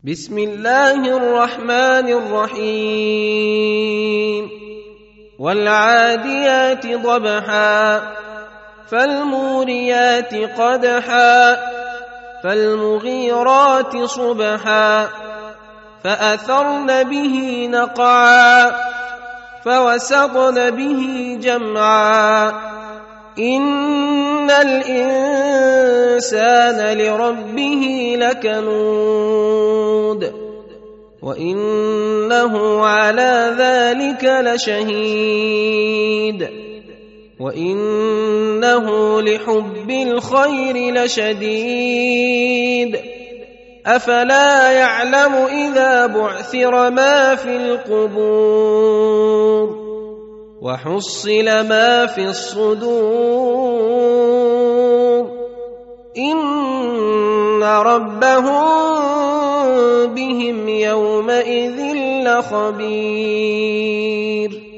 بسم الله الرحمن الرحيم والعاديات ضبحا فالموريات قدحا فالمغيرات صبحا فأثرن به نقعا فوسطن به جمعا إن الإنسان لربه لكنود وإنه على ذلك لشهيد وإنه لحب الخير لشديد أفلا يعلم إذا بعثر ما في القبور وحصل ما في الصدور إن ربهم بهم يومئذ لخبير